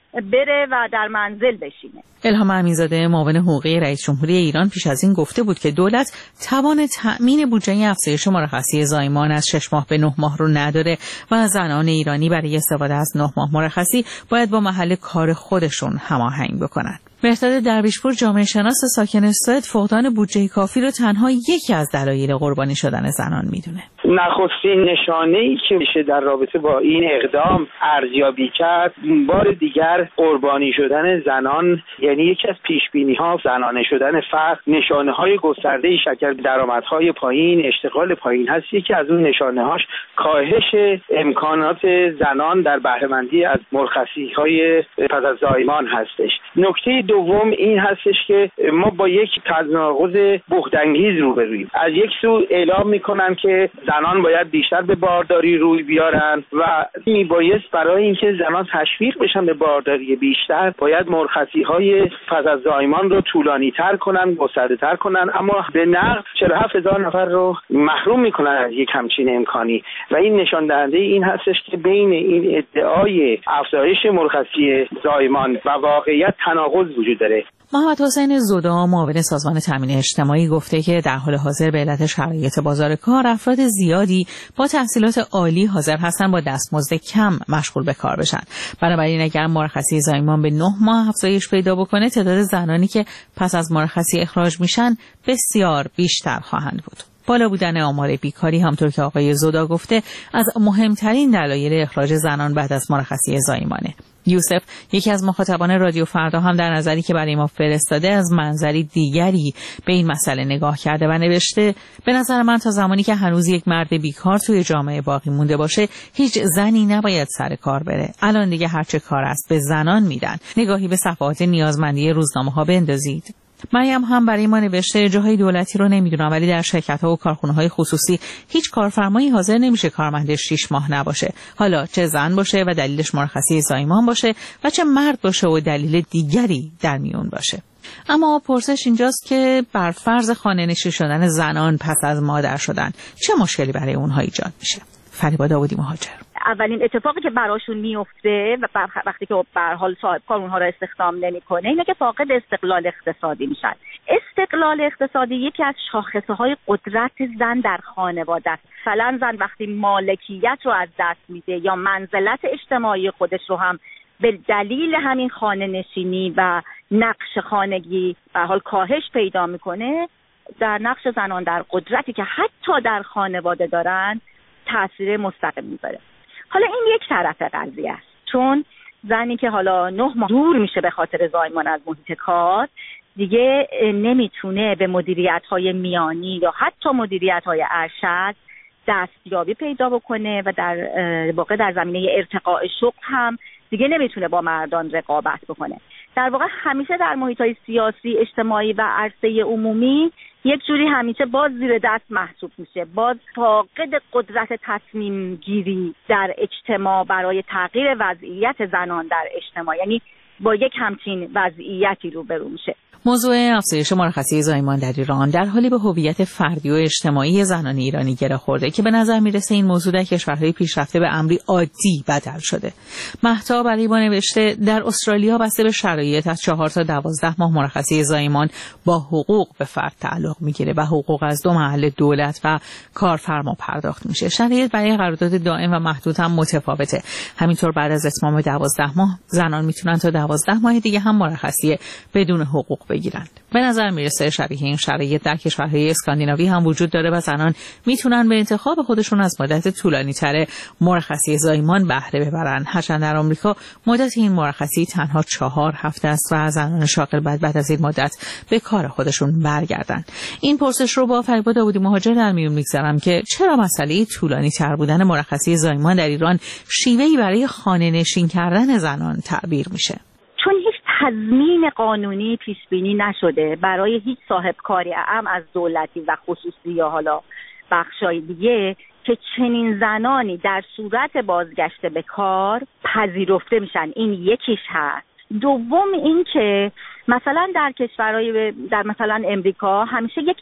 بره و در منزل بشینه. الهام امینزاده معاون حقوقی رئیس جمهوری ایران پیش از این گفته بود که دولت توان تأمین بودجه افزایش مرخصی زایمان از 6 ماه به 9 ماه رو نداره و زنان ایرانی برای استفاده از 9 ماه مرخصی باید با محل کار خودشون هماهنگ بکنن. مهرداد درویشپور جامعه شناس ساکن سوئد فقدان بودجه کافی رو تنها یکی از دلایل قربانی شدن زنان میدونه. نخستین نشانه‌ای که میشه در رابطه با این اقدام ارزیابی کرد بار دیگر قربانی شدن زنان، یعنی یکی از پیش‌بینی‌ها زنانه شدن فرد، نشانه‌های گسترده شکر درآمدهای پایین، اشتغال پایین هست. یکی از اون نشانه‌هاش کاهش امکانات زنان در بهره‌مندی از مرخصی‌های پس از زایمان هستش. نکته دوم این هستش که ما با یک تناقض بهت‌انگیز روبرویم. از یک سو اعلام می‌کنن که زنان باید بیشتر به بارداری روی بیارن و میبایست برای اینکه زنان تشویق بشن به بارداری بیشتر باید مرخصی‌های پس از زایمان رو طولانی‌تر کنن، گسترده‌تر کنن، اما به نقد 47,000 نفر رو محروم میکنن از یک همچین امکانی و این نشان دهنده این هستش که بین این ادعای افزایش مرخصی زایمان و واقعیت تناقض وجود داره. محمد حسین زودا معاون سازمان تامین اجتماعی گفته که در حال حاضر به علت شرایط بازار کار افراد زیادی با تحصیلات عالی حاضر هستن با دستمزد کم مشغول به کار بشن. بنابراین اگر مرخصی زایمان به 9 ماه افزایش پیدا بکنه تعداد زنانی که پس از مرخصی اخراج میشن بسیار بیشتر خواهند بود. بالا بودن آمار بیکاری همطور که آقای زودا گفته از مهمترین دلایل اخراج زنان بعد از مرخصی زایمانه. یوسف یکی از مخاطبان رادیو فردا هم در نظری که برای ما فرستاده از منظری دیگری به این مسئله نگاه کرده و نوشته به نظر من تا زمانی که هنوز یک مرد بیکار توی جامعه باقی مونده باشه هیچ زنی نباید سر کار بره. الان دیگه هرچه کار است به زنان میدن. نگاهی به صفحات نیازمندی روزنامه‌ها بندازید. مریم هم برای ما نوشته جاهای دولتی رو نمیدونم ولی در شرکت‌ها و کارخونه‌های خصوصی هیچ کارفرمایی حاضر نمیشه کارمندش 6 ماه نباشه. حالا چه زن باشه و دلیلش مرخصی زایمان باشه و چه مرد باشه و دلیل دیگری در میون باشه. اما پرسش اینجاست که بر فرض خانه‌نشین شدن زنان پس از مادر شدن چه مشکلی برای اونها ایجاد میشه؟ فریبا داودی مهاجر. اولین اتفاقی که براشون میفته و وقتی که به هر حال صاحب کار اونها رو استخدام نمیکنه اینه که فاقد استقلال اقتصادی میشن. استقلال اقتصادی یکی از شاخصه‌های قدرت زن در خانواده است. مثلا زن وقتی مالکیت رو از دست میده یا منزلت اجتماعی خودش رو هم به دلیل همین خانه نشینی و نقش خانگی به هر حال کاهش پیدا میکنه، در نقش زنان در قدرتی که حتی در خانواده دارن تاثیر مستقیم میذاره. حالا این یک طرف قضیه است، چون زنی که حالا 9 ماه دور میشه به خاطر زایمان از محیط کار دیگه نمیتونه به مدیریت‌های میانی یا حتی مدیریت‌های ارشد دستیابی پیدا بکنه و در واقع در زمینه ارتقاء شغل هم دیگه نمیتونه با مردان رقابت بکنه. در واقع همیشه در محیط‌های سیاسی، اجتماعی و عرصه عمومی یک جوری همیشه باز زیر دست محسوب میشه، باز فاقد قدرت تصمیم گیری در اجتماع برای تغییر وضعیت زنان در اجتماع، یعنی با یک همچین وضعیتی روبرو میشه. موضوع افزایش مرخصی زایمان در ایران در حالی به هویت فردی و اجتماعی زنان ایرانی گره خورده که به نظر میرسه این موضوع در کشورهای پیشرفته به امری عادی بدل شده. مهتاب برای ما نوشته در استرالیا بسته به شرایط از 4 تا 12 ماه مرخصی زایمان با حقوق به فرد تعلق میگیره و حقوق از 2 محل دولت و کارفرما پرداخت میشه. شرایط برای قرارداد دائم و محدود هم متفاوته. همینطور بعد از اتمام 12 ماه زنان میتونن تا 12 ماه دیگه هم مرخصی بدون حقوق بگیرند. به نظر میرسه شبیه این شرایط در کشورهای اسکاندیناوی هم وجود داره و زنان میتونن به انتخاب خودشون از مدت طولانی تر مرخصی زایمان بهره ببرن. هرچند در آمریکا مدت این مرخصی تنها 4 هفته است و زنان شاغل بعد از این مدت به کار خودشون برگردن. این پرسش رو با فریبا داودی مهاجر در میون میگذارم که چرا مسئله طولانی تر بودن مرخصی زایمان در ایران شیوهی برای خانه نشین کردن زنان تعبیر میشه؟ چون هیچ تضمین قانونی پیش بینی نشده برای هیچ صاحب کاری اعم از دولتی و خصوصی یا حالا بخشای دیگه که چنین زنانی در صورت بازگشت به کار پذیرفته میشن. این یکیش هست. دوم این که مثلا در کشورهای در مثلا امریکا همیشه 1%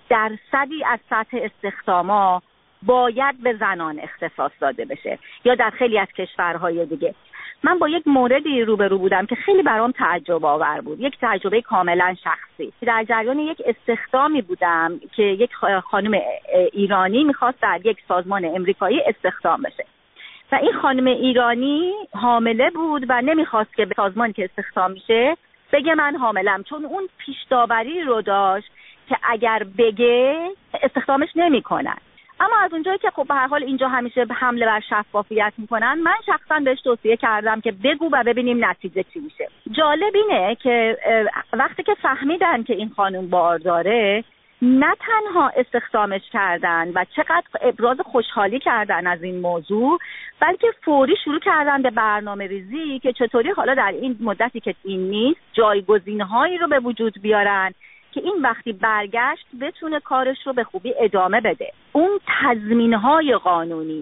از سطح استخداما باید به زنان اختصاص داده بشه یا در خیلی از کشورهای دیگه. من با یک موردی روبرو بودم که خیلی برام تعجب آور بود، یک تجربه کاملا شخصی. در جریان یک استخدامی بودم که یک خانم ایرانی میخواست در یک سازمان امریکایی استخدام بشه و این خانم ایرانی حامله بود و نمیخواست که به سازمانی که استخدام میشه بگه من حاملم، چون اون پیش داوری رو داشت که اگر بگه استخدامش نمیکنن. اما از اونجایی که خب به هر حال اینجا همیشه حمله بر شفافیت میکنن، من شخصا بهش توصیه کردم که بگو و ببینیم نتیجه چی میشه. جالب اینه که وقتی که فهمیدن که این خانم بارداره نه تنها استخدامش کردن و چقدر ابراز خوشحالی کردن از این موضوع، بلکه فوری شروع کردن به برنامه ریزی که چطوری حالا در این مدتی که این نیست جایگزین‌هایی رو به وجود بیارن که این وقتی برگشت بتونه کارش رو به خوبی ادامه بده. اون تضمین‌های قانونی،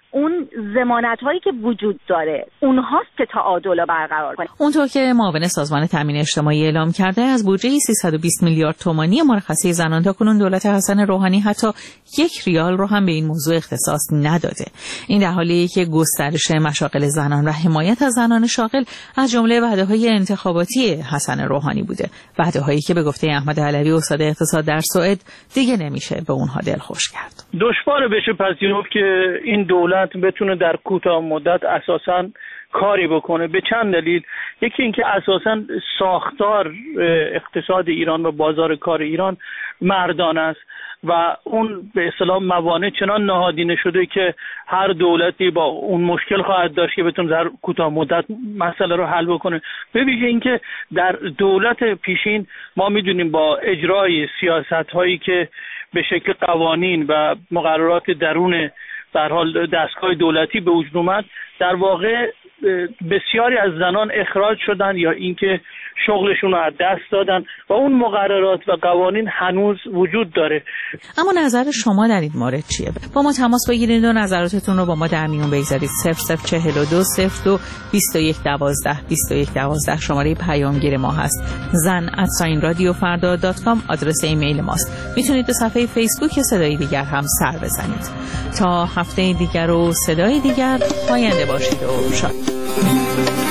اون ضمانت هایی که وجود داره اونهاست که تعادل رو برقرار کنه. اونطور که معاون سازمان تامین اجتماعی اعلام کرده از بودجه 320 میلیارد تومانی مرخصی زنان تاکنون دولت حسن روحانی حتی 1 ریال رو هم به این موضوع اختصاص نداده. این در حالیه که گسترش مشاغل زنان و حمایت از زنان شاغل از جمله وعده‌های انتخاباتی حسن روحانی بوده، وعده‌هایی که به گفته احمد علوی استاد اقتصاد در سوئد دیگه نمیشه به اونها دلخوش کرد. دشوار بشه پذیرفت که این دولت بتونه در کوتاه مدت اساساً کاری بکنه به چند دلیل. یکی اینکه اساساً ساختار اقتصاد ایران و بازار کار ایران مردانه است و اون به اصطلاح موانع چنان نهادینه شده که هر دولتی با اون مشکل خواهد داشت که بتونه در کوتاه مدت مسئله رو حل بکنه. به ویژه اینکه در دولت پیشین ما میدونیم با اجرای سیاست هایی که به شکل قوانین و مقررات درون در حال دستگاه دولتی به وجود اومد، در واقع بسیاری از زنان اخراج شدن یا اینکه شغلشون رو از دست دادن و اون مقررات و قوانین هنوز وجود داره. اما نظر شما در این مورد چیه؟ با ما تماس بگیرید و نظراتتون رو با ما در میون بگذارید. 0042 02 21 12 21 12 شماره پیامگیر ما هست. zan@radiofarda.com آدرس ایمیل ماست. میتونید به صفحه فیسبوک صدای دیگر هم سر بزنید. تا هفته دیگر و صدای دیگر پاینده باشید و شاد.